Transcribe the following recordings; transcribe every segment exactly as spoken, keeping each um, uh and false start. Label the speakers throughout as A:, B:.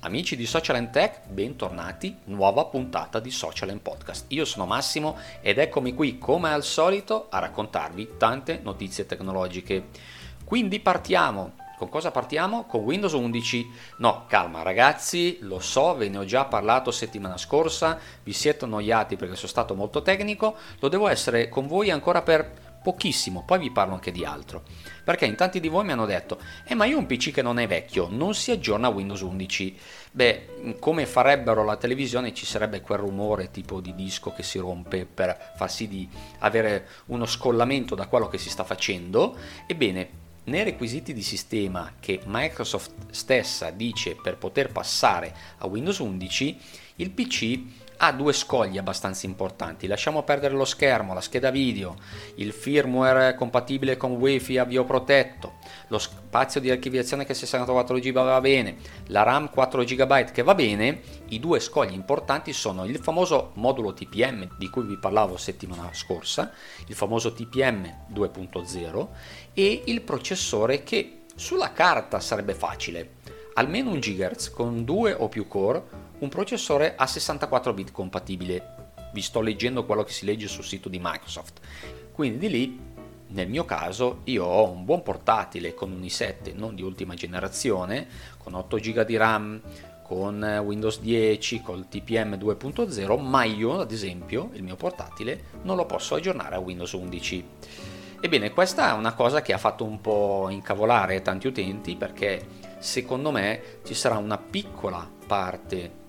A: Amici di Social and Tech, bentornati, nuova puntata di Social and Podcast. Io sono Massimo ed eccomi qui come al solito a raccontarvi tante notizie tecnologiche. Quindi partiamo. Con cosa partiamo? Con Windows undici. No, calma ragazzi, lo so, ve ne ho già parlato settimana scorsa, vi siete annoiati perché sono stato molto tecnico, lo devo essere con voi ancora per pochissimo, poi vi parlo anche di altro. Perché in tanti di voi mi hanno detto, eh ma io ho un P C che non è vecchio, non si aggiorna a Windows undici. Beh, come farebbero la televisione ci sarebbe quel rumore tipo di disco che si rompe per far sì di avere uno scollamento da quello che si sta facendo. Ebbene, nei requisiti di sistema che Microsoft stessa dice per poter passare a Windows undici, il P C ha due scogli abbastanza importanti. Lasciamo perdere lo schermo, la scheda video, il firmware compatibile con Wi-Fi avvio protetto, lo spazio di archiviazione che sessantaquattro giga va bene, la RAM quattro giga che va bene. I due scogli importanti sono il famoso modulo T P M di cui vi parlavo settimana scorsa, il famoso T P M due punto zero, e il processore che sulla carta sarebbe facile, almeno un gigahertz con due o più core, un processore a sessantaquattro bit compatibile. Vi sto leggendo quello che si legge sul sito di Microsoft. Quindi di lì, nel mio caso, io ho un buon portatile con un i sette non di ultima generazione, con otto giga di RAM, con Windows dieci, col T P M due punto zero, ma io ad esempio il mio portatile non lo posso aggiornare a Windows undici. Ebbene, questa è una cosa che ha fatto un po' incavolare tanti utenti, perché secondo me ci sarà una piccola parte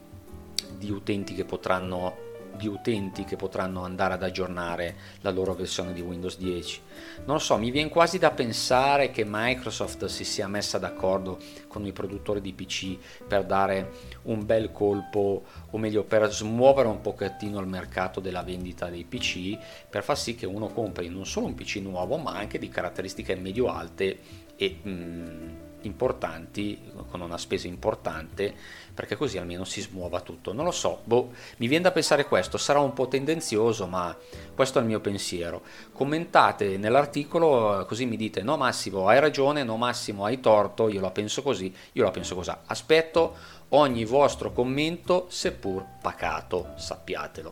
A: di utenti che potranno di utenti che potranno andare ad aggiornare la loro versione di Windows dieci. Non lo so, mi viene quasi da pensare che Microsoft si sia messa d'accordo con i produttori di P C per dare un bel colpo, o meglio per smuovere un pochettino il mercato della vendita dei P C, per far sì che uno compri non solo un P C nuovo ma anche di caratteristiche medio alte e mm, importanti, con una spesa importante, perché così almeno si smuova tutto. Non lo so, boh, mi viene da pensare questo, sarà un po' tendenzioso, ma questo è il mio pensiero. Commentate nell'articolo, così mi dite no Massimo hai ragione, no Massimo hai torto, io la penso così, io la penso così. Aspetto ogni vostro commento, seppur pacato, sappiatelo.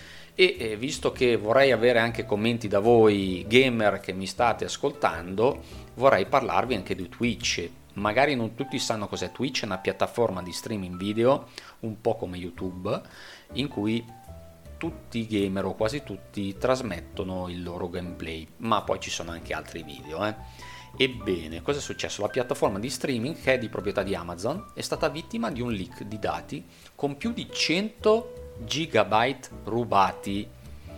A: E eh, visto che vorrei avere anche commenti da voi gamer che mi state ascoltando, vorrei parlarvi anche di Twitch. Magari non tutti sanno cos'è Twitch, è una piattaforma di streaming video, un po' come YouTube, in cui tutti i gamer o quasi tutti trasmettono il loro gameplay, ma poi ci sono anche altri video. Eh. Ebbene, cosa è successo? La piattaforma di streaming, che è di proprietà di Amazon, è stata vittima di un leak di dati con più di cento gigabyte rubati.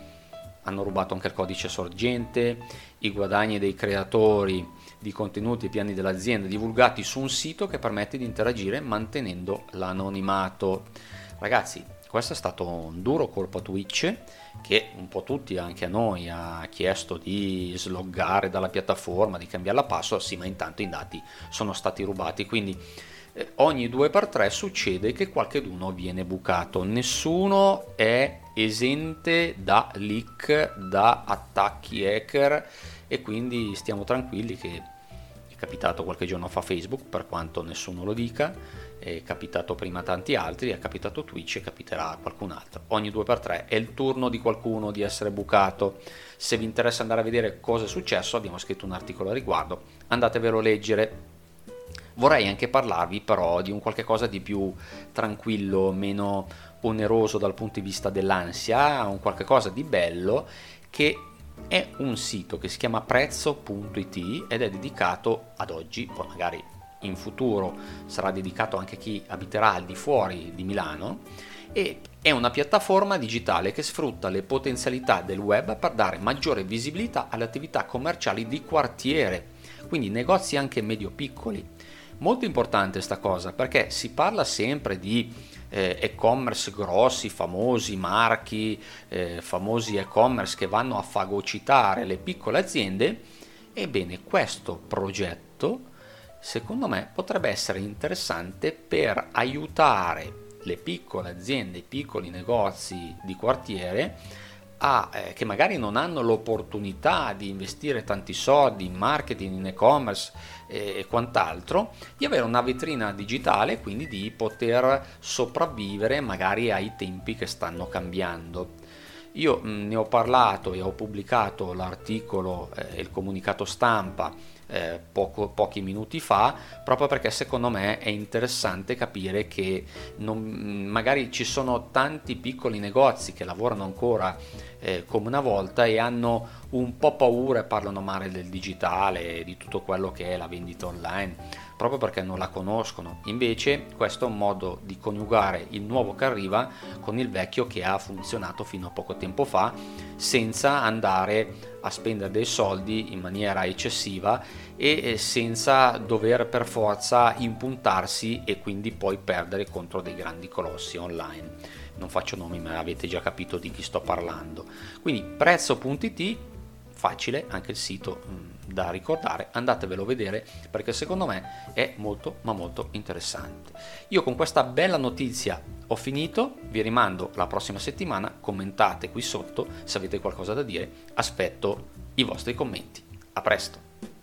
A: Hanno rubato anche il codice sorgente, i guadagni dei creatori di contenuti e piani dell'azienda divulgati su un sito che permette di interagire mantenendo l'anonimato. Ragazzi, questo è stato un duro colpo a Twitch, che un po' tutti, anche a noi, ha chiesto di sloggare dalla piattaforma, di cambiare la password, sì, ma intanto i dati sono stati rubati, quindi eh, ogni due per tre succede che qualcheduno viene bucato. Nessuno è esente da leak, da attacchi hacker, e quindi stiamo tranquilli che è capitato qualche giorno fa Facebook, per quanto nessuno lo dica, è capitato prima a tanti altri, è capitato Twitch e capiterà a qualcun altro. Ogni due per tre è il turno di qualcuno di essere bucato. Se vi interessa andare a vedere cosa è successo, abbiamo scritto un articolo a riguardo, andatevelo a leggere. Vorrei anche parlarvi però di un qualche cosa di più tranquillo, meno oneroso dal punto di vista dell'ansia, un qualche cosa di bello, che è un sito che si chiama prezzo punto it ed è dedicato ad oggi, poi magari in futuro sarà dedicato anche a chi abiterà al di fuori di Milano, e è una piattaforma digitale che sfrutta le potenzialità del web per dare maggiore visibilità alle attività commerciali di quartiere, quindi negozi anche medio-piccoli. Molto importante sta cosa, perché si parla sempre di eh, e-commerce grossi, famosi marchi, eh, famosi e-commerce che vanno a fagocitare le piccole aziende. Ebbene, questo progetto secondo me potrebbe essere interessante per aiutare le piccole aziende, i piccoli negozi di quartiere a, eh, che magari non hanno l'opportunità di investire tanti soldi in marketing, in e-commerce e, e quant'altro, di avere una vetrina digitale, quindi di poter sopravvivere magari ai tempi che stanno cambiando. Io mh, ne ho parlato e ho pubblicato l'articolo e eh, il comunicato stampa eh, poco, pochi minuti fa, proprio perché secondo me è interessante capire che non, magari ci sono tanti piccoli negozi che lavorano ancora eh, come una volta e hanno un po' paura e parlano male del digitale e di tutto quello che è la vendita online, proprio perché non la conoscono. Invece questo è un modo di coniugare il nuovo che arriva con il vecchio che ha funzionato fino a poco tempo fa, senza andare a spendere dei soldi in maniera eccessiva e senza dover per forza impuntarsi e quindi poi perdere contro dei grandi colossi online. Non faccio nomi, ma avete già capito di chi sto parlando. Quindi prezzo punto it, facile, anche il sito mh, da ricordare, andatevelo a vedere perché secondo me è molto ma molto interessante. Io con questa bella notizia ho finito, vi rimando la prossima settimana, commentate qui sotto se avete qualcosa da dire, aspetto i vostri commenti. A presto!